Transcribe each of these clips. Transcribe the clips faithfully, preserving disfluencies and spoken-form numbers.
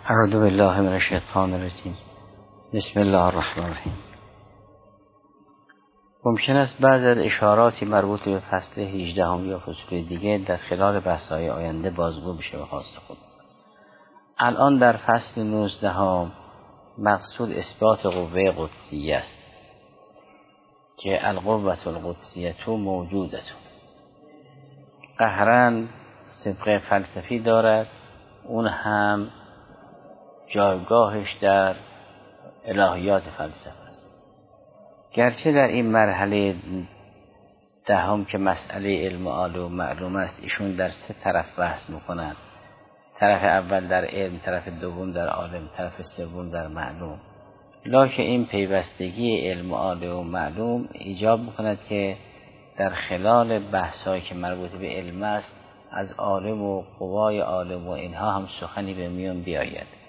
اعوذ بالله من الشیطان الرجیم. بسم الله الرحمن الرحیم. ممکن است بعض از اشاراتی مربوط به فصل هجدهم یا فصول دیگه در خلال بحث‌های آینده بازگو بشه به خواست خود. الان در فصل نوزدهم مقصود اثبات قوه قدسیه است که القوة القدسیه موجوده، قهراً سبق فلسفی دارد، اون هم جایگاهش در الهیات فلسفه است. گرچه در این مرحله دهم که مسئله علم عالی و معلوم است، ایشون در سه طرف بحث میکنند: طرف اول در علم، طرف دوم در عالم، طرف سوم در معلوم. لکن این پیوستگی علم عالی و معلوم ایجاب میکند که در خلال بحثایی که مربوط به علم است از عالم و قوای عالم و اینها هم سخنی به میان بیاید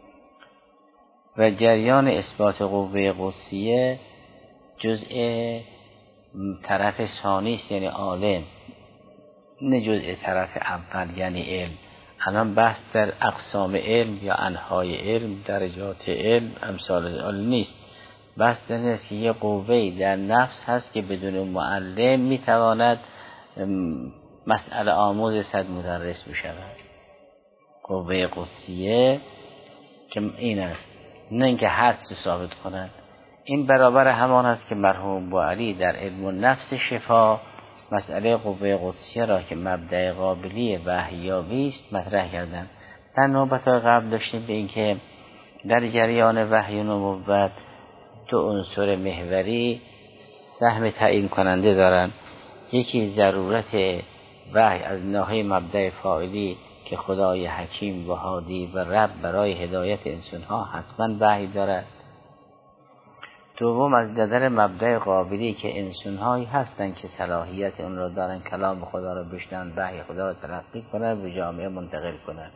و جریان اثبات قوه قدسیه جزء طرف ثانی است، یعنی عالم، نه جزء طرف اول یعنی علم. الان بحث در اقسام علم یا انهای علم، درجات علم، امثال علم نیست. بحث در این است که یه قوه در نفس هست که بدون معلم میتواند مسئله آموز صد مدرس بشود. قوه قدسیه که این است، نه اینکه حدس ثابت کنند. این برابر همان است که مرحوم بوعلی در علم النفس شفا مسئله قوه قدسیه را که مبدأ قابلی وحییابی است مطرح کردند. در نوبت قبل داشتیم به اینکه در جریان وحی و نبوت دو عنصر محوری سهم تعیین کننده دارند. یکی ضرورت وحی از ناحیه مبدأ فاعلی که خدای حکیم و هادی و رب برای هدایت انسانها حتما وحی دارد. دوم از نظر مبدأ قابلی که انسانهایی هستند که صلاحیت اون را دارن کلام خدا را بشنوند، وحی خدا را تلقی کنند و جامعه منتقل کنند.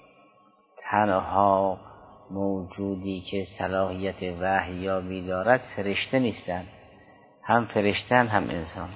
تنها موجودی که صلاحیت وحییابی دارد فرشته نیستند، هم فرشتن هم انسان.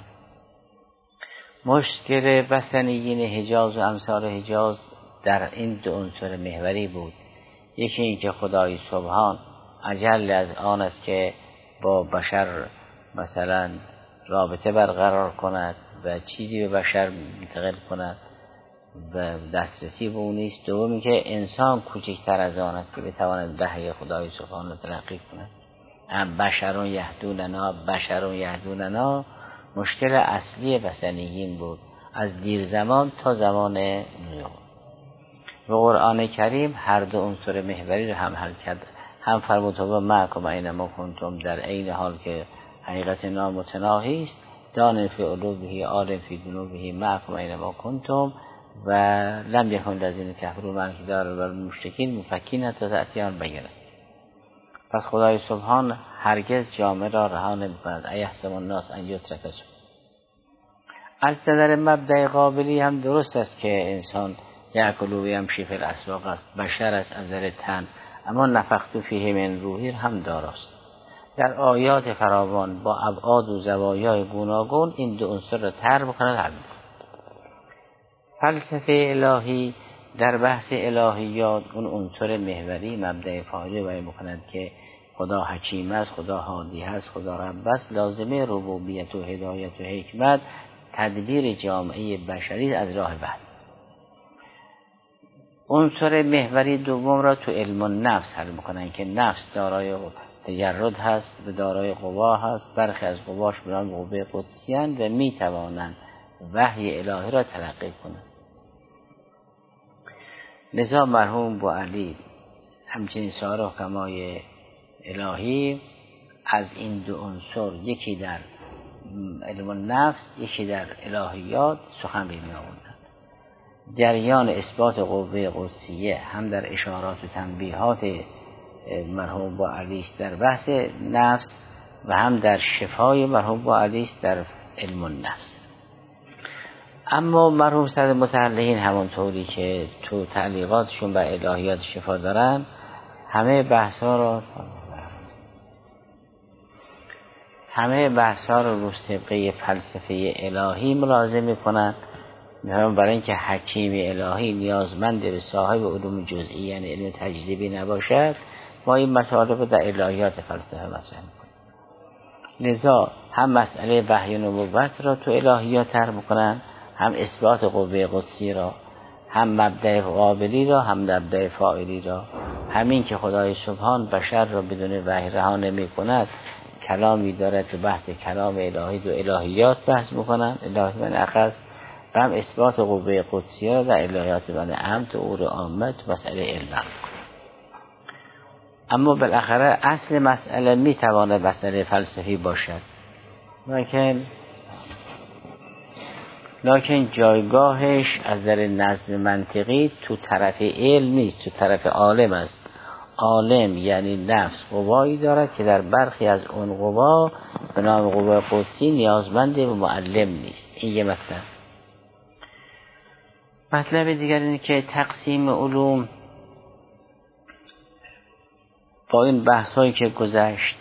مشکل بسنیین حجاز و امثال حجاز در این دو عنصر محوری بود. یکی این که خدای سبحان اجل از آن است که با بشر مثلا رابطه برقرار کند و چیزی به بشر منتقل کند و دسترسی به اون نیست. دومی که انسان کوچکتر از آن است که بتواند وحی خدای سبحان را تلقی کند. ام بشرون یهدوننا بشرون یهدوننا مشکل اصلی بسنیین بود از دیر زمان تا زمان نوح. و قرآن کریم هر دو عنصر محوری رو هم حل کرد. هم فرمود و معکم اینما کنتم، در عین حال که حقیقت نامتناهی است، دان فی علوه عالم فی جنوبه معکم اینما کنتم و لم یکن الذین کفروا من الکفار والمشرکین مفکین حتی تأتیهم بینه. پس خدای سبحان هرگز جامعه را رها نمی‌کند. ایحسب الناس ان یترکوا. از نظر مبدأ قابلی هم درست است که انسان یأکل و یمشی فی الاسواق است، بشر است از نظر تن، اما نفخت فیه من روحی هم داراست. در آیات فراوان با ابعاد و زوایای گوناگون این دو عنصر را طرح بکند حل می‌کند. فلسفه الهی در بحث الهیات اون عنصر محوری مبدأ فاعلی بیان می‌کند که خدا حکیم است، خدا هادی است، خدا رب است. لازمه ربوبیت و هدایت و حکمت تدبیر جامعه بشری از راه وحی. عنصر محوری دوم را تو علم النفس حل می‌کنند که نفس دارای تجرد هست و دارای قوا هست. برخی از قواش به نام قوه قدسیه و می‌توانند وحی الهی را تلقی کنند. لذا مرحوم بوعلی همچنین سایر حکمای الهی از این دو عنصر، یکی در علم النفس یکی در الهیات، سخن به میان آوردند. جریان اثبات قوه قدسیه هم در اشارات و تنبیهات مرحوم بوعلی است در بحث نفس و هم در شفای مرحوم بوعلی است در علم النفس. اما مرحوم صدر متعلقین همونطوری که تو تعلیقاتشون بر الهیات شفا دارن، همه بحثا را همه بحثا را رو طبقه فلسفه الهی ملاحظه میکنن برای اینکه حکیم الهی نیازمند به صاحب علوم جزئی یعنی علم تجربی نباشد، ما این مطالب در الهیات فلسفه مطرح میکنیم. لذا هم مسئله وحی و نبوت را تو الهیات طرح میکنن، هم اثبات قوه قدسی را، هم مبدأ قابلی را، هم مبدأ فاعلی را. همین که خدای سبحان بشر را بدون وحی رها نمی‌کند، کلامی دارد تو بحث کلام الهی دو الهیات بحث میکنن، الهی من اخص، و هم اثبات قوه قدسی را در الهیات من اهم تو امور عامه تو مسئله علم. اما بالاخره اصل مسئله میتواند مسئله فلسفی باشد، لیکن لکن جایگاهش از در نظم منطقی تو طرف علم نیست، تو طرف عالم است. عالم یعنی نفس قوایی دارد که در برخی از اون قوا به نام قوه قدسی نیازمند به معلم نیست. این یه مطلب. مطلب دیگر اینه که تقسیم علوم با این بحثایی که گذشت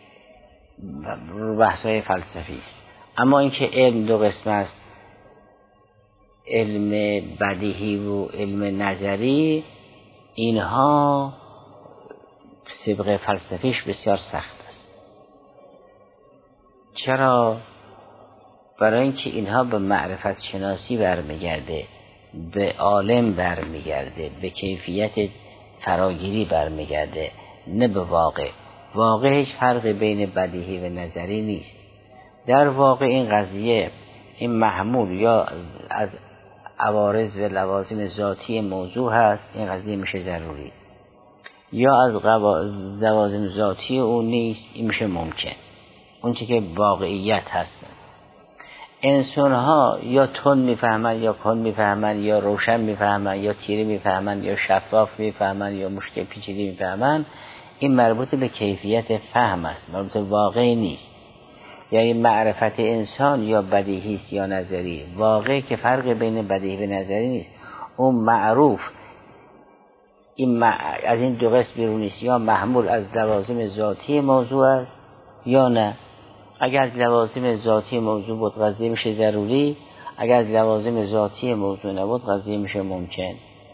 بحثای فلسفی است. اما اینکه علم دو قسم است، علم بدیهی و علم نظری، اینها سبق فلسفیش بسیار سخت است. چرا؟ برای اینکه اینها به معرفت شناسی برمیگرده، به عالم برمیگرده، به کیفیت فراگیری برمیگرده، نه به واقع. واقع هیچ فرقی بین بدیهی و نظری نیست. در واقع این قضیه این محمول یا از عوارض و لوازم ذاتی موضوع هست، این قضیه میشه ضروری، یا از لوازم ذاتی اون نیست، این میشه ممکن. اون چی که واقعیت هست. انسان ها یا تند میفهمن یا کند میفهمن، یا روشن میفهمن یا تیره میفهمن، یا شفاف میفهمن یا مشکل پیچیده میفهمن. این مربوط به کیفیت فهم است، مربوط به واقعی نیست. یعنی معرفت انسان یا بدیهی است یا نظری. واقعی که فرق بین بدیهی و نظری نیست. اون معروف این مع... از این دو قسم بیرون نیست، یا محمول از لوازم ذاتی موضوع است یا نه. اگر از لوازم ذاتی موضوع بود قضیه میشه ضروری، اگر از لوازم ذاتی موضوع نبود قضیه میشه ممکن.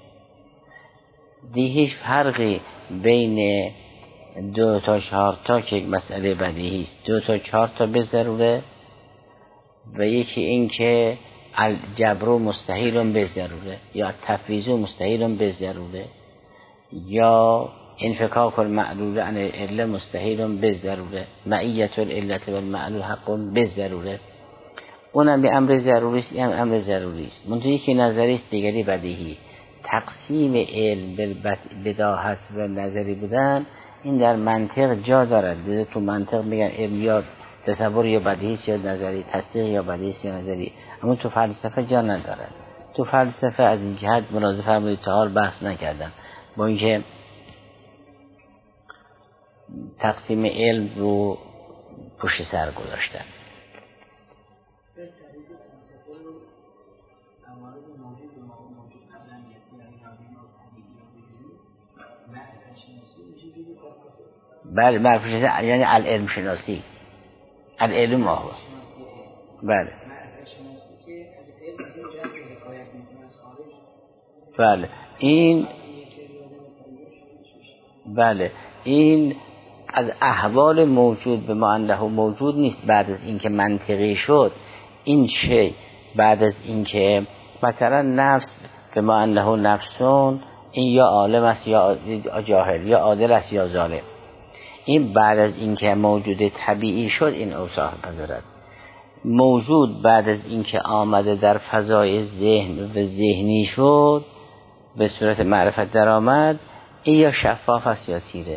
دی هیچ فرقی بین دو تا چهار تا که یک مسئله بدیهی است، دو تا چهار تا به ضروره، و یکی این که الجبر مستحیل به ضروره، یا تفویض مستحیل به ضروره، یا انفکاک المعلول عن العله مستحیل به ضروره، معیت العلت والمعلول حق به ضروره. اونم به امر ضروری است، این امر ضروری است. منتها یکی نظری است، دیگری بدیهی. تقسیم علم بداهت و نظری بودن این در منطق جا دارد. تو منطق میگن علم یا تصور یا بدیهی یا نظری، تصدیق یا بدیهی یا نظری، اما تو فلسفه جا ندارد. تو فلسفه از این جهت ملاحظه فرمودید تا حال بحث نکردم، با اینکه تقسیم علم رو پشت سر گذاشتن. بله معرفت شناسی یعنی العلم شناسی، العلم آهو. بله بله این بله این از احوال موجود به ما انه موجود نیست. بعد از اینکه منطقی شد این شی، بعد از اینکه مثلا نفس به ما انه نفسون، این یا عالم است یا جاهل، یا عادل است یا ظالم. این بعد از اینکه موجود طبیعی شد این اوصاف پذیرد. موجود بعد از اینکه آمده در فضای ذهن و ذهنی شد، به صورت معرفت در آمد، این یا شفاف است یا تیره.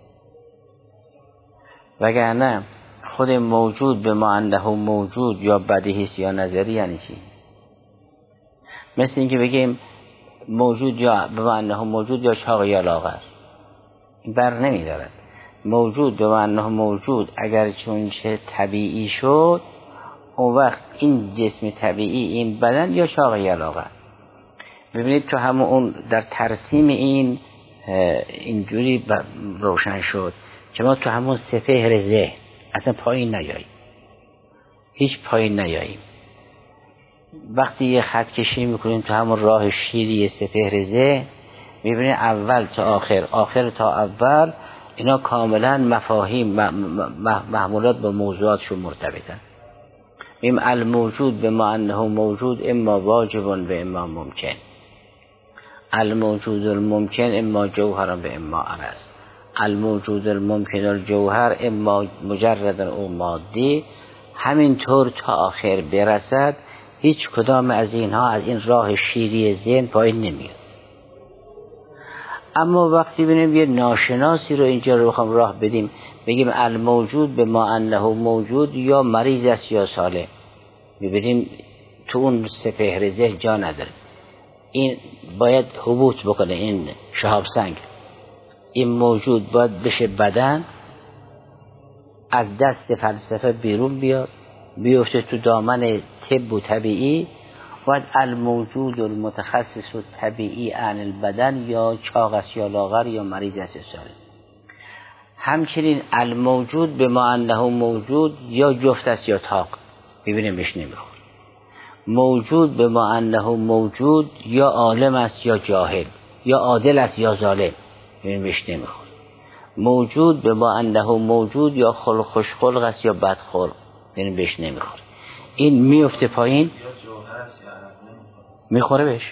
وگرنه خود موجود به ما انه موجود یا بدیهی است یا نظری یعنی چی؟ مثل اینکه بگیم موجود یا به ما انه موجود یا چاق یا لاغر، این بر نمی دارد. موجود به ما انه موجود اگر چون چه طبیعی شد، اون وقت این جسم طبیعی، این بدن یا چاق یا لاغر. ببینید تو همون اون در ترسیم این اینجوری روشن شد که ما تو همون سفهر ذهن اصلا پایین نیاییم، هیچ پایین نیاییم. وقتی یه خط کشی میکنیم تو همون راه شیری سپهر ذهن، میبینید اول تا آخر، آخر تا اول، اینا کاملا مفاهیم محمولات با موضوعاتشون مرتبطن. میم الموجود به ما انه موجود اما واجب و اما ممکن، الموجود الممکن اما جوهر به اما عرض، الموجود الممکن الجوهر اما مجرد او مادی. همینطور تا آخر برسد، هیچ کدام از اینها از این راه شیری ذهن پایین نمیاد. اما وقتی ببینیم یه ناشناسی رو اینجا رو بخوام راه بدیم، بگیم الموجود به ما انه موجود، یا مریض است یا سالم، ببینیم تو اون سپهر ذهن جا نداره. این باید حبوط بکنه، این شهاب سنگ، این موجود باید بشه بدن، از دست فلسفه بیرون بیاد، بیفته تو دامن طب و طبیعی. باید الموجود المتخصص و طبیعی عن البدن یا چاق است یا لاغر یا مریض است سالم. همچنین الموجود به ما انه موجود یا جفت است یا تاق، ببینیم بهش نمیخور. موجود به ما انه موجود یا عالم است یا جاهل، یا عادل است یا ظالم، ببینیم بهش نمیخور. موجود به ما انه موجود یا خلق خوش خلق است یا بد خلق، ببینیم بهش نمیخور. این میفته پایین، میخوره بهش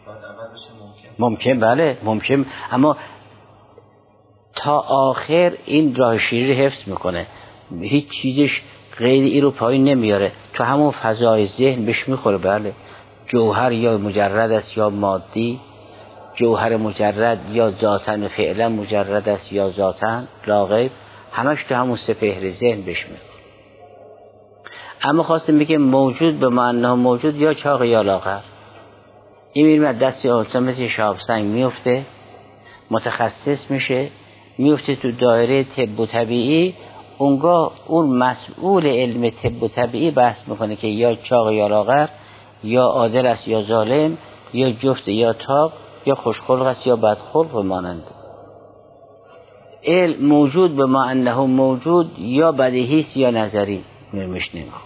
ممکن، بله ممکن، اما تا آخر این راه شیری حفظ میکنه، هیچ چیزش غیر این رو پایین نمیاره، تو همون فضای ذهن بهش میخوره. بله جوهر یا مجرد است یا مادی، جوهر مجرد یا ذاتن و فعلا مجرد است یا ذاتن لا غیر، همش تو همون سپهر ذهن بهش میخوره. اما خواستم بگم موجود به معنی موجود یا چاق یا لاغر، این میریم از دست آلتا مثل شهاب سنگ میفته، متخصص میشه، میفته تو دایره طب و طبیعی. اونگاه اون مسئول علم طب و طبیعی بحث میکنه که یا چاق یا لاغر، یا عادل است یا ظالم، یا جفت یا تاق، یا خوشخلق است یا بدخلق و مانند. علم موجود به ما انه موجود یا بدیهی است یا نظری، نمیش نمیخور.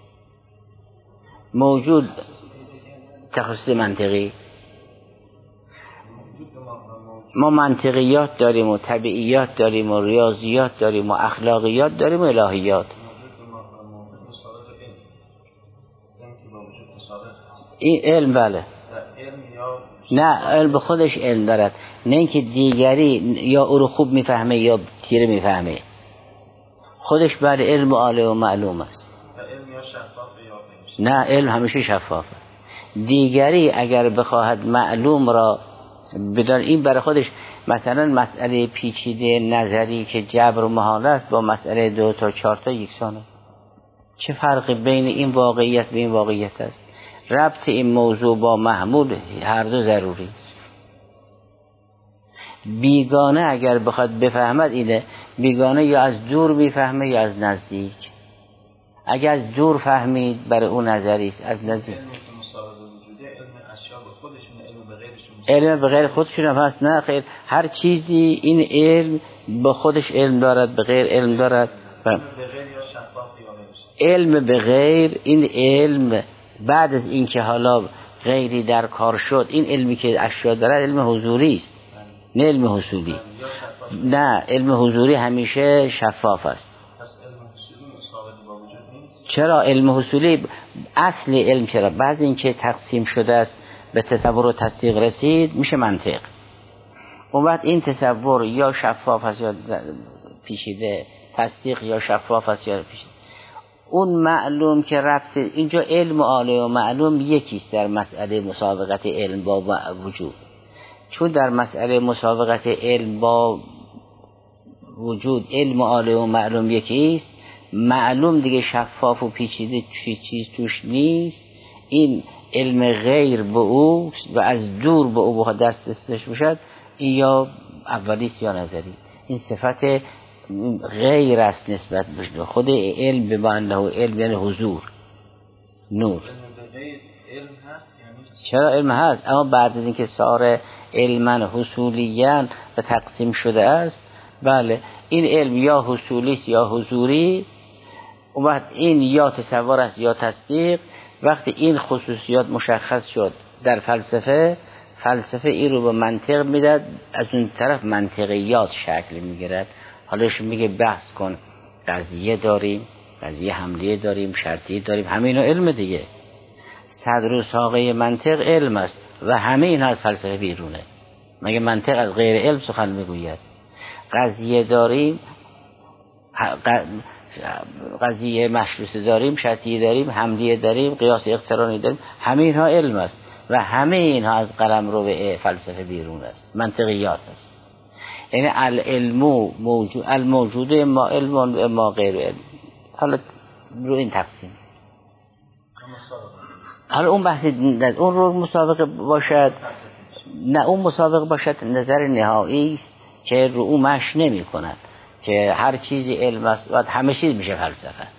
موجود تخصص منطقی، ما منطقیات داریم و طبیعیات داریم و ریاضیات داریم و اخلاقیات داریم و الهیات. این علم بله، نه علم خودش علم دارد، نه اینکه دیگری یا او رو خوب میفهمه یا تیره میفهمه، خودش بعد علم عالی و معلوم است. نه علم همیشه شفافه. دیگری اگر بخواهد معلوم را بدان، این برای خودش مثلا مسئله پیچیده نظری که جبر و محال است با مسئله دو تا چهار تا یکسانه. چه فرقی بین این واقعیت و این واقعیت است؟ ربط این موضوع با محمول هر دو ضروری. بیگانه اگر بخواد بفهمد اینه، بیگانه یا از دور میفهمه یا از نزدیک. اگر از دور فهمید برای اون نظری است، از نزدیک علم به غیر خودشون هم هست. نه خیر، هر چیزی این علم به خودش علم دارد، به غیر علم دارد. علم به غیر، این علم بعد از اینکه حالا غیری در کار شد، این علمی که اشیا دارد علم حضوری است، نه علم حصولی. نه علم حضوری همیشه شفاف است. چرا علم حصولی اصل علم؟ چرا بعد اینکه تقسیم شده است به تصور و تصدیق رسید میشه منطق. اون وقت این تصور یا شفاف است یا پیچیده، تصدیق یا شفاف است یا پیچیده. اون معلوم که رفت اینجا علم عالی و معلوم یکیست در مسئله مسابقت علم با وجود. چون در مسئله مسابقت علم با وجود علم عالی و معلوم یکیست، معلوم دیگه شفاف و پیچیده چیز توش نیست. این علم غیر به او و از دور به او دست دستش بشد، این یا اولیست یا نظری. این صفت غیر است نسبت به خود علم. به معنی علم یعنی حضور، نور. چرا علم هست، اما بعد از اینکه سار علما حصولیان و تقسیم شده است، بله این علم یا حصولی است یا حضوری. و بعد این یا تصور است یا تصدیق. وقتی این خصوصیات مشخص شد در فلسفه، فلسفه این رو به منطق میداد، از اون طرف منطقیات شکل میگیرد. حالش میگه بحث کن، قضیه داریم، قضیه حملیه داریم، شرطیه داریم، همه اینا علم دیگه. صدر و ساقه منطق علم است و همه اینا از فلسفه بیرونه. مگه منطق از غیر علم سخن میگوید؟ قضیه داریم، قضیه مشروطه داریم، شرطیه داریم، حملیه داریم، قیاس اقترانی داریم، همه اینها علم است و همه اینها از قلمرو فلسفه بیرون است، منطقیات است. یعنی العلم موجود، الموجود اما علم و اما غیر علم. حالا رو این تقسیم، حالا اون بحث اون رو مسابقه باشد، نه اون مسابقه باشد نظر نهایی است که رو اون مش نمی کند که هر چیزی علم است و همه چیز میشه فلسفه.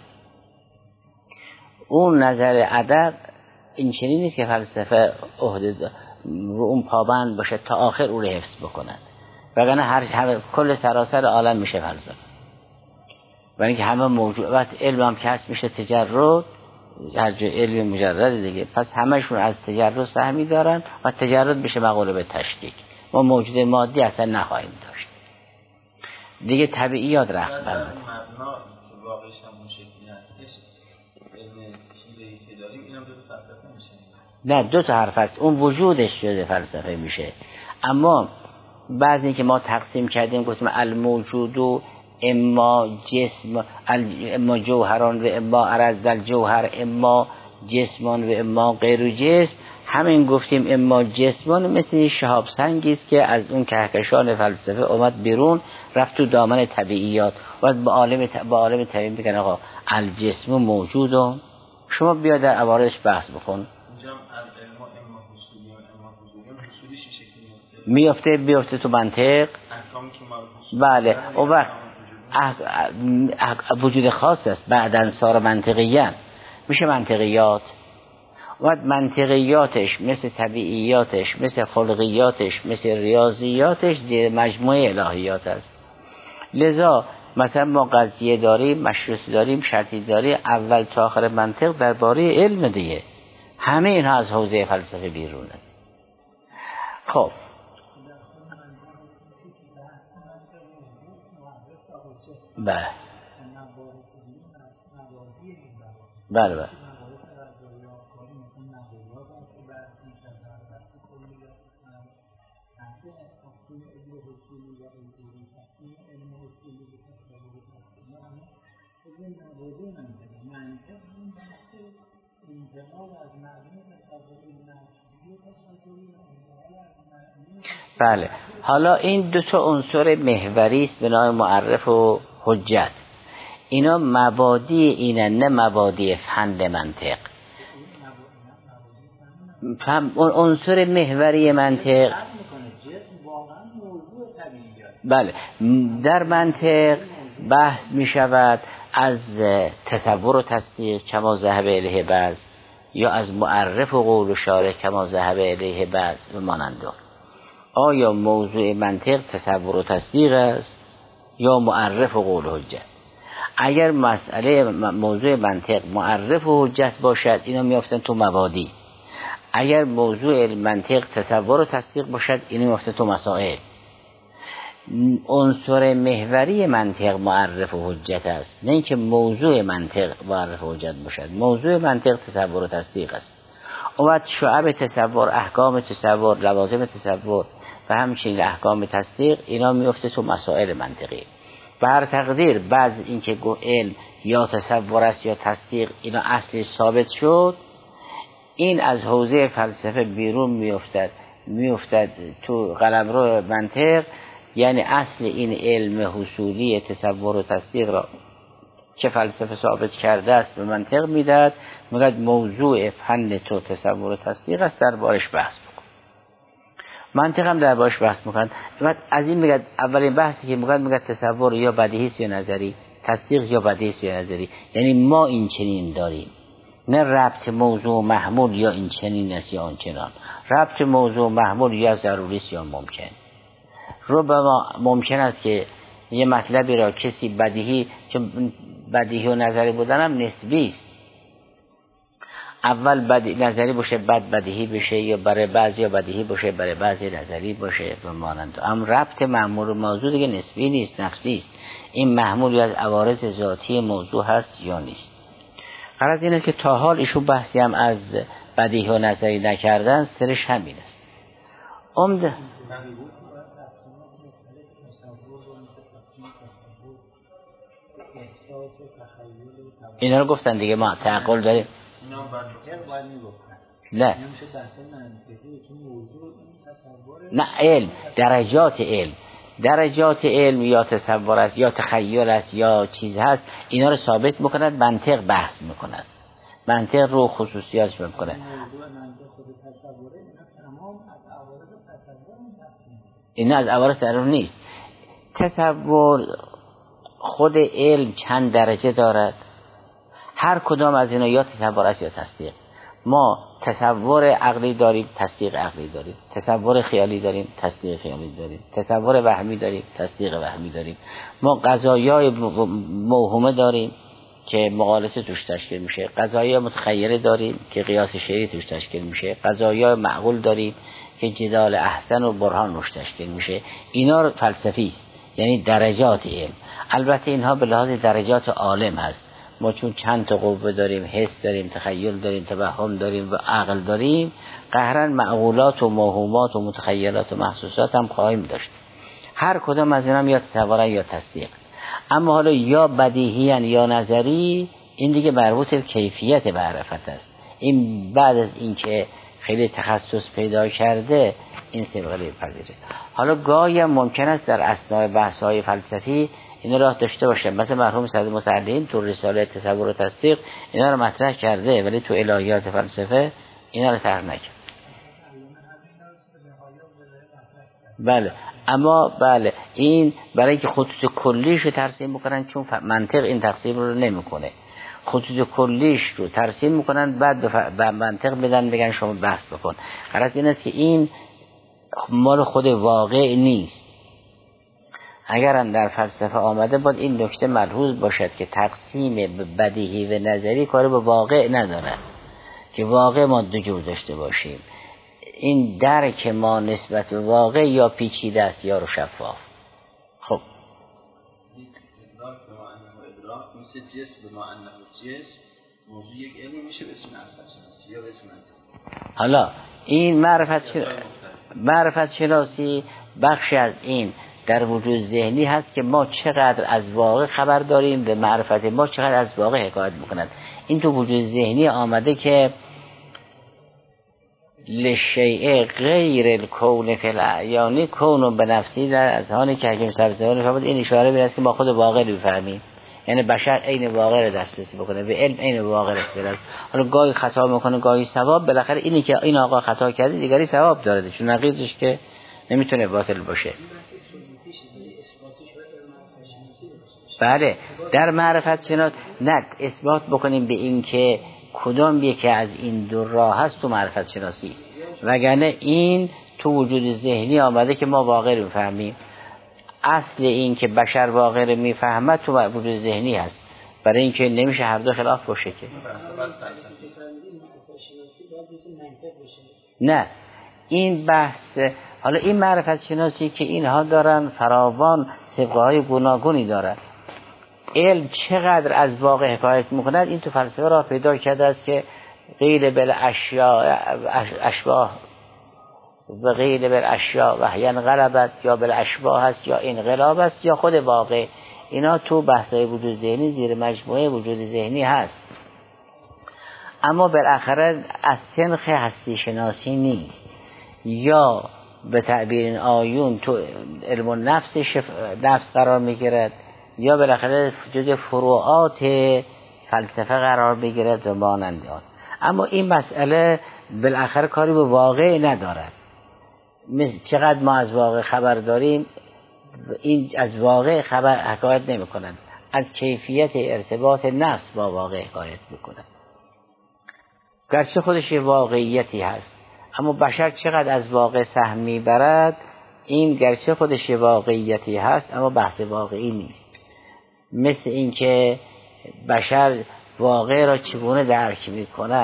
اون نظر ادب این چنین نیست که فلسفه عهده رو اون پابند باشه تا آخر او رو حفظ بکند، وگرنه هر همه کل سراسر عالم میشه فلسفه. ولی که همه موجود وقت علم هم کسب میشه تجرد، هر جای علم مجرد دیگه، پس همشون از تجرد سهمی دارن و تجرد میشه مقوله به تشکیک. ما موجود مادی اصلا نخواهیم داشت دیگه، طبیعیات رخت بند. مبنا که واقعش هم اون شکلی هستش، علم چیزی که داریم اینم دو تا فلسفه میشه. نه دو تا حرف هست، اون وجودش شده فلسفه میشه. اما بعضی که ما تقسیم کردیم گفتیم الموجود و اما جسم، اما جوهران و اما عرض در جوهر، اما جسمان و اما غیر جسم. همین گفتیم اما جسمان مثل شهاب سنگی است که از اون کهکشان فلسفه اومد بیرون، رفت تو دامن طبیعیات و با عالم با عالم طبیعی میگن آقا الجسم موجود. شما بیا در عوارضش بحث بکن. اینجا العلم اما حصولی و اما حضوری، حصولیش این شکلی میفته بیفته تو منطق. احکامی که ما بله اون وقت وجود خاص است، بعدن سار منطقیان میشه منطقیات. و منطقیاتش مثل طبیعیاتش، مثل خلقیاتش، مثل ریاضیاتش زیر مجموعه الهیات است. لذا مثلا ما قضیه داریم، مشروط داریم، شرطی داریم، اول تا آخر منطق درباره علم دیگه، همه اینها از حوزه فلسفه بیرونه. خب بله بله بله بله. حالا این دو تا عنصر محوری است به نام معرف و حجت. اینا مبادی اینن، نه مبادی فند منطق. فهم اون عنصر محوری منطق. بله در منطق بحث می شود از تصور و تصدیق کما ذهب الیه بعض، یا از معرف و قول و شارح کما ذهب الیه بعض و مانند. آیا موضوع منطق تصور و تصدیق است یا معرف و قول و حجت؟ اگر مسئله موضوع منطق معرف و حجت باشد اینا میافتن تو مبادی. اگر موضوع منطق تصور و تصدیق باشد اینا میافتن تو مسائل. عنصر محوری منطق معرف و حجت است، نه اینکه موضوع منطق معرف و حجت باشد. موضوع منطق تصور و تصدیق است. اومد شعب تصور، احکام تصور، لوازم تصور و همچنین احکام تصدیق، اینا میفته تو مسائل منطقی. بر تقدیر بعد اینکه گو علم یا تصور است یا تصدیق اینا اصلی ثابت شد، این از حوزه فلسفه بیرون میافتد، میافتد تو قلمرو منطق. یعنی اصل این علم حصولی تصور و تصدیق را که فلسفه ثابت کرده است به منطق میداد، میگه موضوع فن تو تصور و تصدیق است، دربارش بحث بکن. منطق هم دربارش بحث میکنه. بعد از این میگه اولین بحثی که میگه میگه تصور یا بدیهی است یا نظری، تصدیق یا بدیهی است یا نظری. یعنی ما این چنین داریم، نه ربط موضوع محمول یا این چنین است یا اون چنان. ربط موضوع محمول یا ضروری است یا ممکن. ربما ممکن است که یه مطلبی را کسی بدیهی، چون بدیهی و نظری بودن هم نسبی است، اول بدی نظری باشه بعد بدیهی بشه، یا برای بعضی بدیهی باشه برای بعضی نظری باشه و مانند. اما ربط محمول موضوع دیگه نسبی نیست، نفسی است. این محمول یا از عوارض ذاتی موضوع هست یا نیست. غرض این است که تا حال ایشون بحثی هم از بدیهی و نظری نکردن، سرش همین است. عمده اینا رو گفتن دیگه، ما تعقل داریم. نه نه علم، درجات علم، درجات علم یا تصور است یا تخیل است یا چیز هست، اینا رو ثابت میکنند، منطق بحث میکنند، منطق رو خصوصیاتش میکنه. اینا از عوارض تصور نیست. تصور خود علم چند درجه دارد، هر کدام از اینا یا تصور است یا تصدیق. ما تصور عقلی داریم، تصدیق عقلی داریم، تصور خیالی داریم، تصدیق خیالی داریم، تصور وهمی داریم، تصدیق وهمی داریم. ما قضایای موهومه داریم که مقالطه توش تشکیل میشه، قضایای متخیله داریم که قیاس شرعی توش تشکیل میشه، قضایای معقول داریم که جدال احسن و برهان روش تشکیل میشه. اینا فلسفی است، یعنی درجات علم. البته اینها به لحاظ درجات عالم هست. ما چون چند تا قوه داریم، حس داریم، تخیل داریم، توهم داریم و عقل داریم، قهرن معقولات و موهومات و متخیلات و محسوسات هم خواهیم داشت. هر کدام از اینا یا تصور یا تصدیق. اما حالا یا بدیهی یا نظری، این دیگه مربوط به کیفیت معرفت است. این بعد از اینکه خیلی تخصص پیدا کرده این سبقه پذیره. حالا گاهی هم ممکن است در اثناء بحث‌های فلسفی این راه داشته باشه. مثلا مرحوم سعد متعلم تو رساله تصور و تصدیق اینا رو مطرح کرده، ولی تو الهیات فلسفه اینا رو طرح نکرد. بله، اما بله این برای اینکه خطوط کلیش رو ترسیم بکنن، چون منطق این تقسیم رو نمیکنه، خطوط کلیش رو ترسیم میکنن، بعد به منطق بدن بگن شما بحث بکن. غرض این است که این مال خود واقع نیست. اگر در فلسفه آمده بود این نکته ملحوظ باشد که تقسیم به بدیهی و نظری کار به واقع ندارد، که واقع ما دو جور داشته باشیم. این درک ما نسبت به واقع یا پیچیده است یا رو شفاف. خب ادراک به معنی ادراک مثل جسم به معنی جسم، موضوع یک علمی میشه به اسم معرفت شناسی یا به اسم منطق. حالا این معرفت شناسی، معرفت شناسی بخشی از این در وجود ذهنی هست که ما چقدر از واقع خبر داریم، به معرفت ما چقدر از واقع حکایت میکنند. این تو وجود ذهنی آمده که لشیء غیر الکون فی الاعیان کون به نفسی، در از آنی که حکیم سبزوانی فرمود این اشاره به است که ما خود واقع رو بفهمیم، یعنی بشر عین واقع رو دسترسی بکنه، به علم عین واقع رسیده است. حالا گاهی خطا میکنه گاهی ثواب، بالاخره اینی که این آقا خطا کرده دیگری ثواب داره، چون نقیضش که نمیتونه باطل باشه. بله در معرفت شناس نه اثبات بکنیم به این که کدام یکی از این دو راه هست تو معرفت شناسی است، وگرنه این تو وجود ذهنی آمده که ما واقع رو میفهمیم. اصل این که بشر واقع رو میفهمد تو وجود ذهنی هست، برای اینکه نمیشه هر دو خلاف باشه که. نه این بحث، حالا این معرفت شناسی که اینها دارن فراوان سابقه های گوناگونی دارن، علم چقدر از واقع حکایت میکند، این تو فلسفه را پیدا کرده است که غیر بل اشیاء اشباه و غیر بل اشیاء وحیاً غلبت، یا بل اشباه هست یا انقلاب است یا خود واقع. اینا تو بحثای وجود ذهنی زیر مجموعه وجود ذهنی هست، اما بالاخره از سنخ هستی شناسی نیست، یا به تعبیر این آیون تو علم النفس شف... نفس قرار میگیرد، یا بالاخره جز فروعات فلسفه قرار بگیرد و مانند آن. اما این مسئله بالاخره کاری به واقع ندارد. چقدر ما از واقع خبر داریم، این از واقع خبر حکایت نمی کنند، از کیفیت ارتباط نفس با واقع حکایت میکنند. گرچه خودش یه واقعیتی هست، اما بشر چقدر از واقع سهم میبرد، این گرچه خودش یه واقعیتی هست اما بحث واقعی نیست. مثل اینکه بشر واقع را چگونه درک میکند،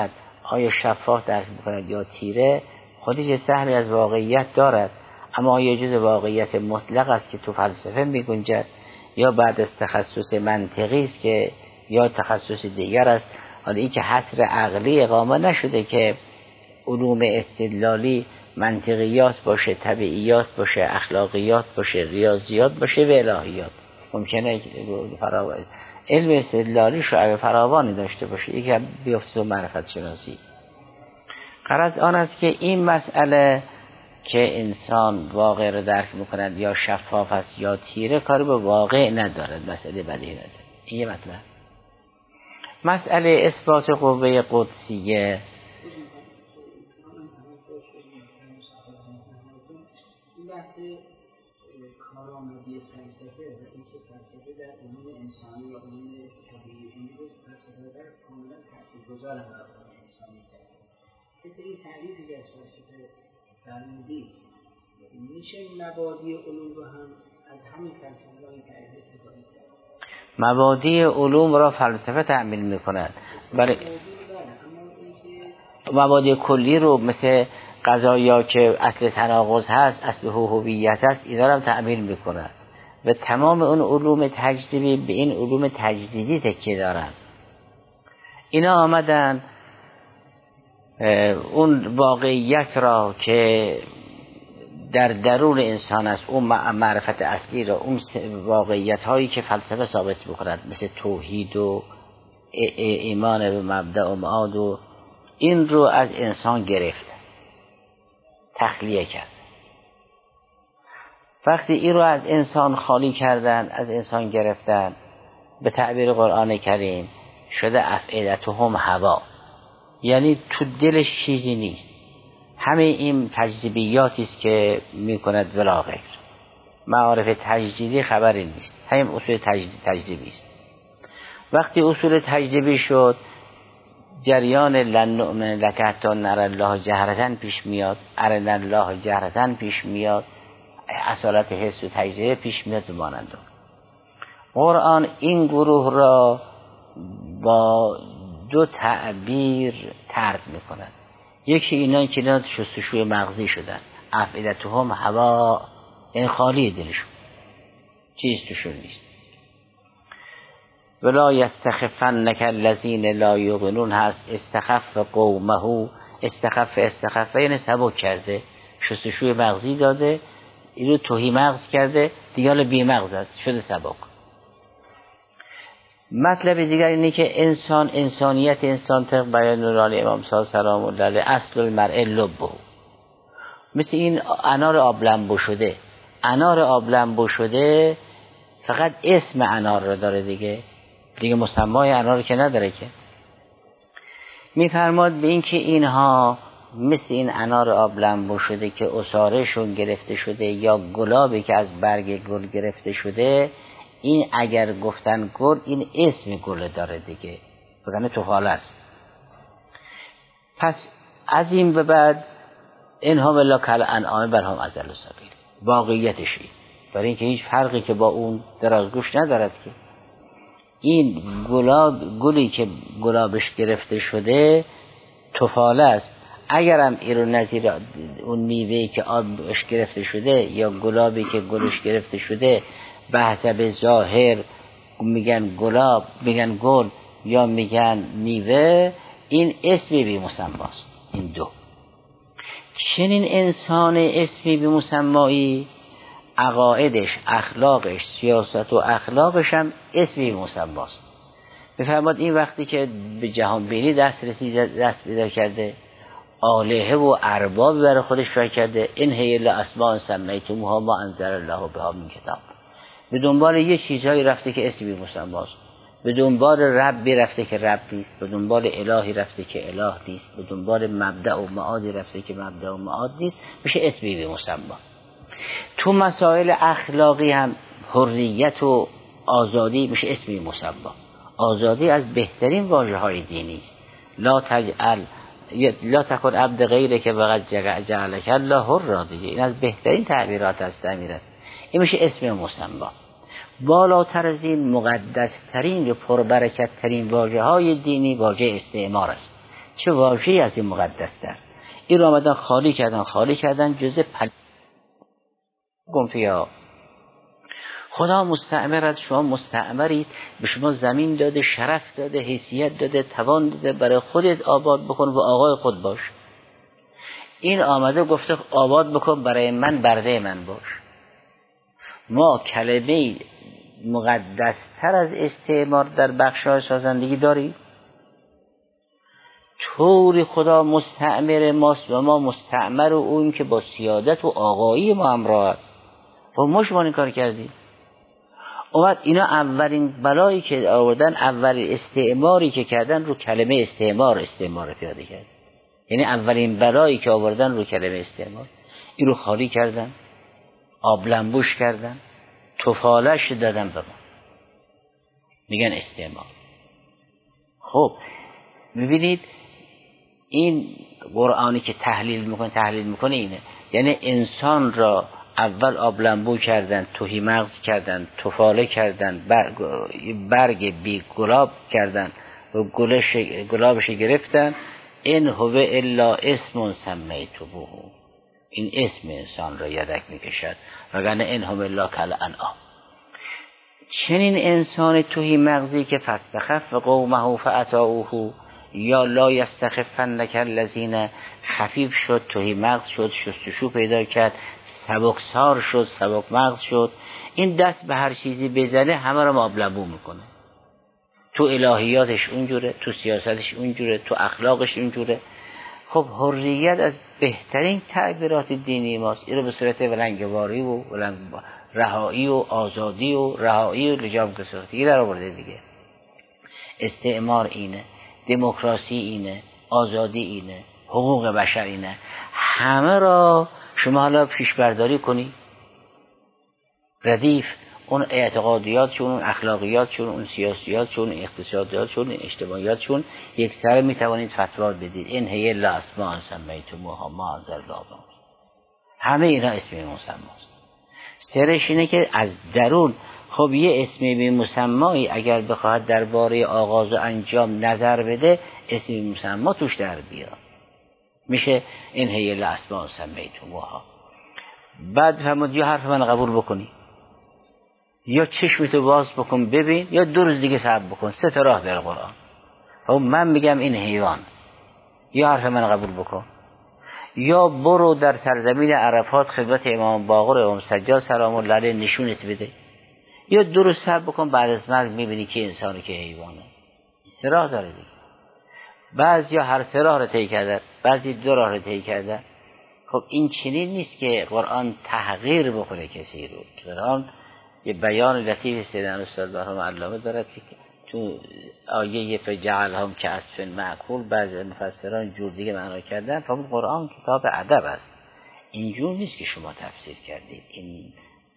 آیا شفاف درک میکند یا تیره، خودش یه سهمی از واقعیت دارد، اما آیا جز واقعیت مطلق است که تو فلسفه میگنجد یا بعد از تخصص منطقی است که یا تخصص دیگر است. حالا این که حصر عقلی اقامه نشده که علوم استدلالی منطقیات باشه، طبیعیات باشه، اخلاقیات باشه، ریاضیات باشه و الهیات. ممکنه فراوان علم استدلالی شعب فراوانی داشته باشه، یکی بیفته تو معرفت شناسی. غرض آن است که این مسئله که انسان واقع رو درک میکند یا شفاف است یا تیره، کاری به واقع ندارد، مسئله بدیهی ندارد. این یه مطلب. مسئله اثبات قوه قدسیه، این بحث کارآمدی فلسفه و اینکه فلسفه در علوم انسانی و علوم طبیعی امروز فلسفه در کاملا تاثیرگذار بر علوم انسانی کرده. که این تعریفی از فلسفه فرمودی میشه مبادی علوم رو هم از همین فلسفه این تعریف استفاده کرد. مبادی علوم را فلسفه تعمیل میکنند، برای مبادی کلی رو مثل قضایا که اصل تناقض هست، اصل هویت هست، اینا هم تعمیل میکنند و تمام اون علوم تجدیدی به این علوم تجدیدی تکیه دارن. اینا آمدن اون واقعیت را که در درون انسان است، اون معرفت اصلی را، اون واقعیت هایی که فلسفه ثابت میکند مثل توحید و ایمان به مبدأ و معاد و این رو از انسان گرفت، تخلیه کرد. وقتی این رو از انسان خالی کردن، از انسان گرفتن، به تعبیر قرآن کریم شده افعدتهم هوا، یعنی تو دلش چیزی نیست، همه این تجربیاتی است که میکند ولا غیر. معارف تجدیدی خبری نیست، همین اصول تجدید تجربی است. وقتی اصول تجربی شد، جریان لن نؤمن لک حتی نری الله جهرة پیش میاد، ارنا الله جهرة پیش میاد، اصالت حس و تجربه پیش میاد و مانند. قرآن این گروه را با دو تعبیر طرد میکند. یکی اینا که اینا شستشوی مغزی شدن، افعدتهم هوا، این خالی دلشون، چیز توشون نیست. ولا یستخفنک الذین لا یؤمنون هست، استخف قومه، استخف استخف یعنی سبک کرده، شستشوی مغزی داده، اینو توهی مغز کرده، دیگه بی مغز است، شده سبک. مطلب دیگر اینه که انسان، انسانیت انسان طبق بیان نورانی امام صادق سلام الله علیه اصل المرء لبه، مثل این انار آب لمبو شده. انار آب لمبو شده فقط اسم انار رو داره، دیگه دیگه مسمای انار که نداره. که میفرماد به این که اینها مثل این انار آب لمبو شده که عصارهشون گرفته شده یا گلابی که از برگ گل گرفته شده، این اگر گفتن گل، این اسم گل داره دیگه، بگنه تو حال است. پس از این به بعد اینها بلا کل انعام برهم ازل و سبیل، واقعیتشی برای اینکه هیچ فرقی که با اون درازگوش ندارد. که این گلاب، گلی که گلابش گرفته شده توفاله است. اگرم این رو نظیر اون میوهی که آبش گرفته شده یا گلابی که گلش گرفته شده به حسب ظاهر میگن گلاب، میگن گل یا میگن میوه، این اسمی بی مسماست. این دو چنین انسان اسمی بی مسمایی، عقایدش، اخلاقش، سیاست و اخلاقش هم اسمی بی مسماست. بفرماد این وقتی که به جهان بینی دسترسی دست پیدا کرده، آلهه و ارباب برای خودش فکر کرده، این هی الا اسماء سمیتموها ما انزل الله بها من کتاب، به دنبال یه چیزهایی رفته که اسمی بی مسماست، به دنبال ربی رفته که رب نیست، به دنبال الهی رفته که اله نیست، به دنبال مبدأ و معادی رفته که مبدأ و معاد نیست، میشه اسمی بی مسما. تو مسائل اخلاقی هم حریت و آزادی میشه اسمی بی مسما. آزادی از بهترین واژه های دینی است. لا تجعل لا تکن عبد غیره که فقط جعلک الله حر، دیگه این از بهترین تعبیرات است. امیرت این میشه اسم مسما. بالاتر از این مقدس ترین و پربرکت ترین واژه های دینی واژه استعمار است. چه واژه‌ای از این مقدس تر. این رو آمدن خالی کردن خالی کردن جزء پل گنفیا. خدا مستعمرت، شما مستعمرید، به شما زمین داده، شرف داده، حیثیت داده، توان داده، برای خودت آباد بکن و آقای خود باش. این آمده گفته آباد بکن برای من، برده من باش. ما کلمه مقدس تر از استعمار در بخش‌های سازندگی داریم؟ طوری خدا مستعمر ماست و ما مستعمر و اون که با سیادت و آقایی ما همراه است. و ما شما این کار کردیم. اومد اینا اولین بلایی که آوردن، اولین استعماری که کردن رو کلمه استعمار استعمار پیاده کرد. یعنی اولین بلایی که آوردن رو کلمه استعمار، این رو خالی کردن، آبلنبوش کردن، تفالش دادن به ما، میگن استعمار. خب میبینید این قرآنی که تحلیل میکنه تحلیل میکنه اینه، یعنی انسان را اول آبلنبو کردن، تهی مغز کردن، تفاله کردن، برگ, برگ بی گلاب کردن و گلش گلابش گرفتن. این هو الا اسم سمیتموه، این اسم انسان را یدک میکشد، وگرنه این هو الا کالانعام. چنین انسان تهی مغزی که فاستخف قومه فاطاعوه، یا لا یستخفنک الذین، خفیف شد، تهی مغز شد، شستشو پیدا کرد، سبکسار شد، سبک مغز شد. این دست به هر چیزی بزنه همه رو آبلنبو میکنه. تو الهیاتش اونجوره، تو سیاستش اونجوره، تو اخلاقش اونجوره. خب حریت از بهترین تعبیرات دینی ماست. این رو به صورت ولنگواری و ولنگ رهایی و آزادی و رهایی و لجام کساتی در آورده دیگه. استعمار اینه، دموکراسی اینه، آزادی اینه، حقوق بشر اینه. همه را شما حالا پیش برداری کنی، ردیف اون اعتقادیات چون، اون اخلاقیات چون، اون سیاسیات چون، اون اقتصادیات چون، اون اجتماعیات چون، یک سر میتوانید فتوا بدید. این هی الا اسماء سمیتموها ما انزل الله بها، همه اینا اسم مسماست. سرش اینه که از درون، خب یه اسم بی مسمایی اگر بخواهد درباره آغاز و انجام نظر بده، اسم بی مسما توش در بیاد، میشه این هی الا اسماء سمیتموها. بعد فرمود یا حرف من قبول بکنی، یا چشمتو باز بکن ببین، یا دو روز دیگه صبر بکن. سه تا راه در قرآن. خب من میگم این حیوان، یا حرف من قبول بکن، یا برو در سرزمین عرفات خدمت امام باقر و امام سجاد سلام الله علیه نشونت بده، یا دو روز صبر بکن، بعد از مرگ میبینی که انسانی که حیوانه. سه راه داره دیگه. بعضی هر سه راه رو طی کردن، بعضی دو راه رو طی کردن. خب این چنین نیست که قرآن تحقیر بکنه کسی رو. قرآن یه بیان لطیف سیدنا استاد مرحوم علامه دارد که تو آیه فجعلهم کعصف مأکول بعضی مفسران جور دیگه معنا کردن. فهمید قرآن کتاب ادب است، اینجور نیست که شما تفسیر کردید، این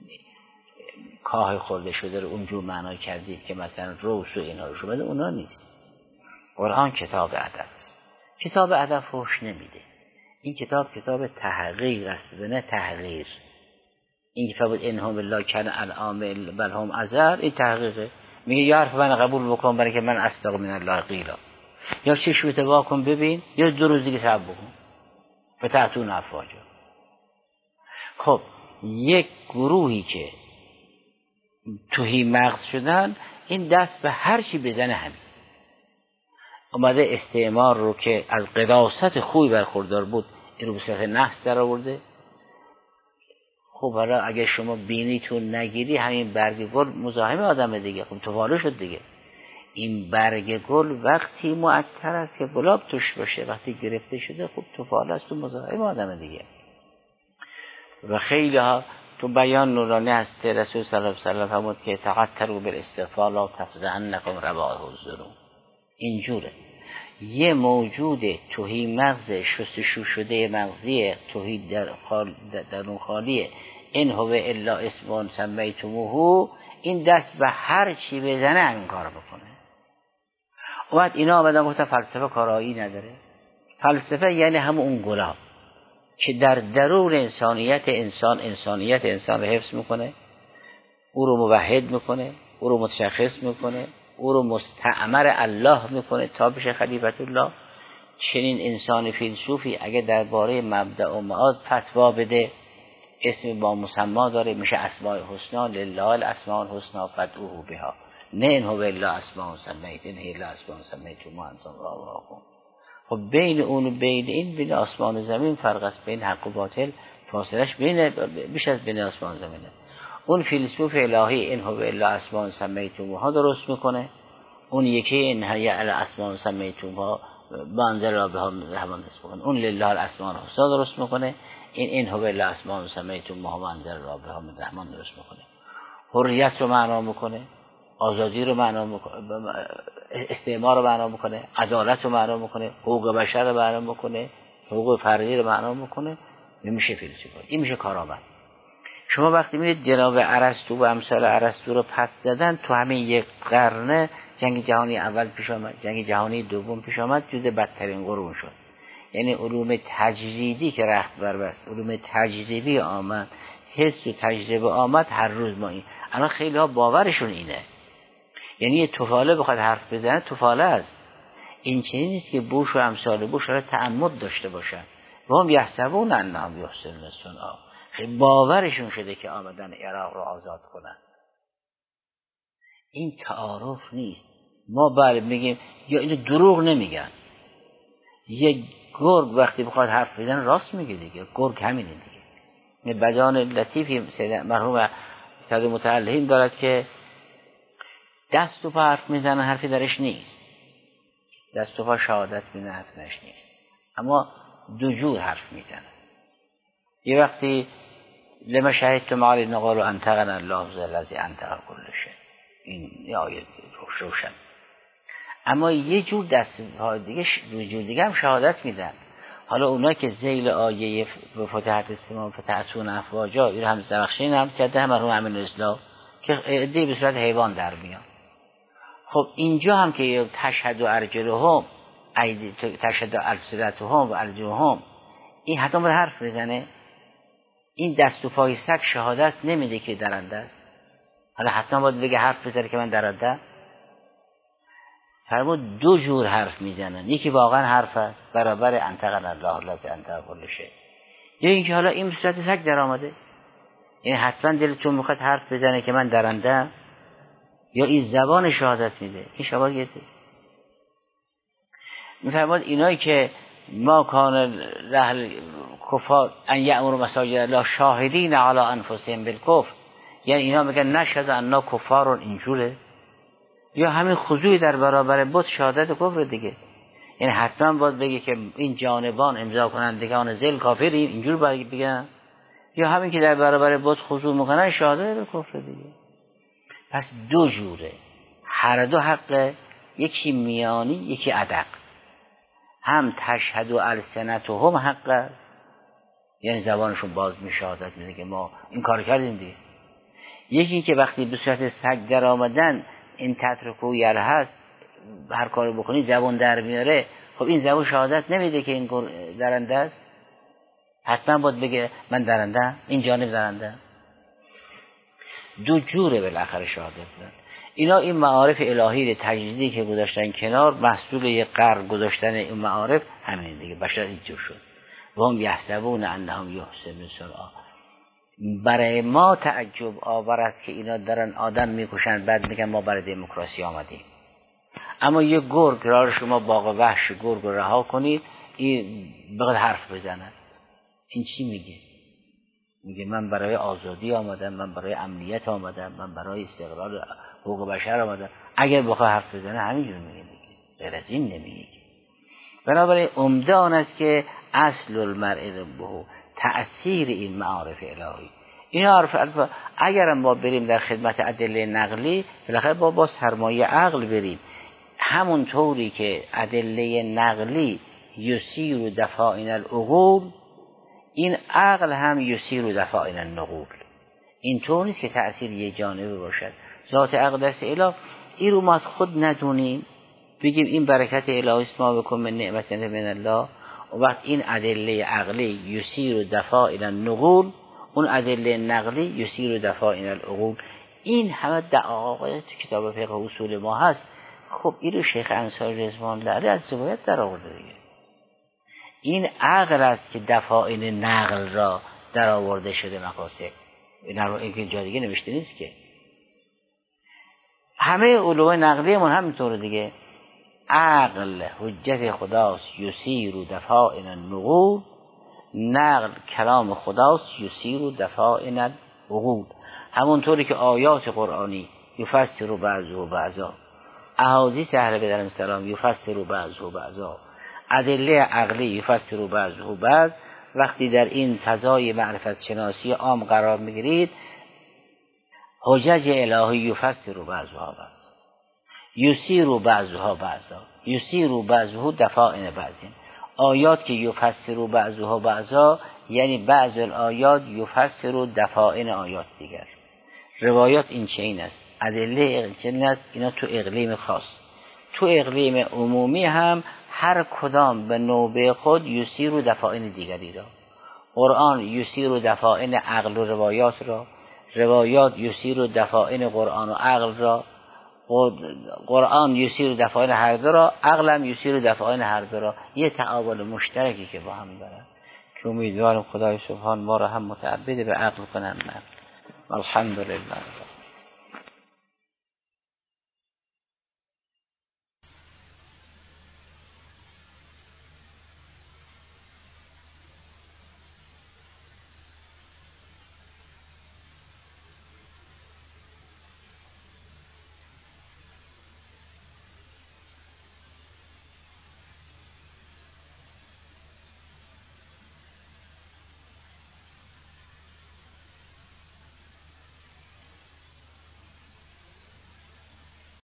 کاه خورده شده رو اونجور معنا کردید که مثلا روس و اینا رو شما بده، اونا نیست. قرآن کتاب ادب است. کتاب ادب فحش نمیده. این کتاب کتاب تحقیر است، نه تحقیر. این کتاب انهم بالله کان انعام بل هم اضل، این تحقیقه. میگه یا حرف من قبول بکن برای که من اصدق من الله قیلا، یا چشمت وا کن ببین، یا دو روز دیگه صبر بکن فتحتون افواجا. خب یک گروهی که تهی مغز شدن، این دست به هر چی بزنه همین. اومده استعمار رو که از قداست خوبی برخوردار بود، این رو به صورت نحس در آورده. خب حالا اگه شما بینیتون نگیری، همین برگ گل مزاحم آدم دیگه، خب تفاله شد دیگه. این برگ گل وقتی معطر است که گلاب توش باشه، وقتی گرفته شده خب تفاله است و مزاحم آدم دیگه. و خیلی ها تو بیان نورانی هست رسول صلی الله علیه و سلم فرمود که تقطروا بالاستغفار لا تفزعنکم روائح الذنوب. اینجوره یه موجود تهی مغز شستشو شده مغزی تهی در خال درون خالیه، این هو الا اسم سمیتموه، این دست به هر چی بزنه این کار بکنه. وقت اینا آمدن گفتن فلسفه کارایی نداره. فلسفه یعنی هم اون گلاب که در درون انسانیت انسان انسانیت انسان رو حفظ میکنه، او رو موحد میکنه، او رو متشخص میکنه، او رو مستعمر الله میکنه تا بشه خلیفت الله. چنین انسان فیلسوفی اگه درباره مبدأ و معاد فتوا بده، اسم با مسما داره، میشه اسماء الحسنا، لله الاسماء الحسنا فادعوه بها، نه ان هو الا اسماء سمیت ان هی الا اسماء سمیتم انتم آباؤکم. خب بین اون و بین این، بین آسمان و زمین فرق است، بین حق و باطل فاصلش بین بیش از بین آسمان و زمینه. اون فیلسوف الهی ان هو الا اسماء سمیتم ها درست میکنه، اون یکی این هی الا اسماء سمیتم ها بنظر را به هم رحمان درست میکنه، اون لله الاسماء الحسنا درست میکنه، این این هو الا اسماء سمیتم ها بنظر را به هم رحمان درست میکنه. حریت رو معنا میکنه، آزادی رو معنا میکنه، استعمار رو معنا میکنه، عدالت رو معنا میکنه، حقوق بشر رو معنا میکنه، حقوق فردی رو معنا میکنه. این میشه فیلسوف، این میشه کارآمد. شما وقتی میرید جناب ارسطو و امثال ارسطو رو پس زدن، تو همین یک قرن جنگ جهانی اول پیش آمد، جنگ جهانی دوم پیش آمد، جز بدترین قرون شد. یعنی علوم تجریدی که رخت بربست، علوم تجربی آمد، حس و تجربه آمد، هر روز ما این الان خیلی ها باورشون اینه، یعنی یه طفاله بخواد حرف بزنه طفاله است. این چیزی نیست که بوش و امثال بوش را تعمد داشته باشن و هم یحسبون انهم یحسنون صنعا، خیلی باورشون شده که آمدن عراق رو آزاد کنن. این تعارف نیست. ما بله میگیم یا اینو دروغ نمیگن. یه گرگ وقتی بخواد حرف بزنه راست میگه دیگه، گرگ همینه دیگه. بیان لطیفی مرحوم سید متعلهین دارد که دست و پا حرف میزنه، حرفی درش نیست، دست و پا شهادت میزنه، حرفی درش نیست، اما دو جور حرف میزنه. یه وقتی لما شهدتم علینا قالوا انطقنا الله الذی انطق کل شیء، این یه آیه روشن. اما یه جور دست ها دیگه، دو جور دیگه هم شهادت میدن. حالا اونا که ذیل آیه به فتحت السماء فتحتون افواجا، این هم زرخشی نام کرده، هم مرحوم امین اسلام که عده به صورت حیوان در میان. خب اینجا هم که تشهد ارجلهم اید تشهد السنتهم و ارجلهم، این حتی باید حرف بزنه. این دست و پای سگ شهادت نمیده که درنده است. حالا حتما باید بگه حرف بزنه که من درنده. فرمود دو جور حرف میزنن، یکی واقعا حرف است برابر انطقنا الله الذی انطق کل شیء، یا اینکه حالا این صورت سگ در آمده، یعنی حتما دلتون میخواد حرف بزنه که من درنده، یا این زبان شهادت میده. این شباهت گرده میفرماد اینایی که ما کان رحل کفار ان یأمر مساجد الله شاهدین علی انفسهم بالکفر، یعنی اینا میگن نشهد انا کفار، اینجوره. یا همین خضوعی در برابر بت شهادت کفر دیگه، یعنی حتما باید بگه که این جانبان امضا کنندگان ذل کافرین، اینجور باید بگن. یا همین که در برابر بت خضوع میکنن شهادت کفر دیگه. پس دو جوره، هر دو حقه، یکی میانی یکی ادق. هم تشهد و السنتهم حق است، یعنی زبانشون باز می شهادت میده که ما این کار کردیم دیگه. یکی که وقتی به صورت سگ در آمدن، این تترکو یره هست، هر کارو بکنی زبان در میاره، خب این زبان شهادت نمیده که این درنده است، حتما باید بگه من درنده، این جانب درنده. دو جوره بالاخره شهادت دادن. اینا این معارف الهی تجدیدی که گذاشتن کنار، محصول یک قرن گذاشتن این معارف همین دیگه، بشر اینجور شد. و هم یحسبون انهم یحسنون صنعا. برای ما تعجب آور است که اینا دارن آدم میکشن، بعد میگن ما برای دموکراسی آمدیم. اما یه گرگ را شما باغ وحش گرگ رو رها کنید، این بخواد حرف بزنه، این چی میگه؟ میگه من برای آزادی آمدم، من برای امنیت آمدم، من برای استقلال حقوق بشر آمدم. اگر بخواد حرف بزنه همینجور میگه دیگه، غیر از این نمیگه. بنابراین عمده آن است که اصل المرء به تأثیر این معارف الهی. این عارف اگر ما بریم در خدمت ادله نقلی، بالاخره با با سرمایه عقل بریم، همون طوری که ادله نقلی یسیر دفاعن العقول، این عقل هم یسیر دفاعن النقول. این طور نیست که تأثیر یه جانبه باشد. ذات اقدس اله این رو ما از خود ندونیم، بگیم این برکت الهی است ما بکن من نعمت من الله، و وقت این ادله عقلی یسیر دفاعن النقول، اون ادله نقلی یسیر دفاعن العقول. این همه دعاوی تو کتاب فقه اصول ما هست. خب این رو شیخ انصاری رضوان الله علیه از روایت در آورده دیگه. این عقل است که دفاعین نقل را در آورده شده مقاصد. این رو اینکه جا دیگه نوشته نیست که. همه علوم نقلی من همینطوره دیگه. عقل حجت خداست یسیر و دفاعین النقول، نقل کلام خداست یسیر و دفاعین العقول. همونطوری که آیات قرآنی یفسر بعضه و بعضا، احادیث اهل بیت علیهم السلام یفسر بعضه و بعضا، ادله عقلی یفسر بعضه و بعض، وقتی در این فضای معرفت شناسی عام قرار میگیرید، حجج الهی یفسر بعضها بعضا، یسیر بعضها بعضا، یسیر بعضه دفاعین بعضین. آیات که یفسر بعضها بعضا یعنی بعض الآیات یفسر دفاعین آیات دیگر. روایات این چنین است، ادله چنین است. اینا تو اقلیم خاص. تو اقلیم عمومی هم هر کدام به نوبه خود یسیر و دفاعین دیگری را. قرآن یسیر و دفاعین عقل و روایات را، روایات یسیر و دفاعین قرآن و عقل را، قرآن یسیر و دفاعین هر دو را، عقل هم یسیر و دفاعین هر دو را. یه تعامل مشترکی که با هم دارن که امیدوارم خدای سبحان ما را هم متعبد به عقل کنن. الحمدلله.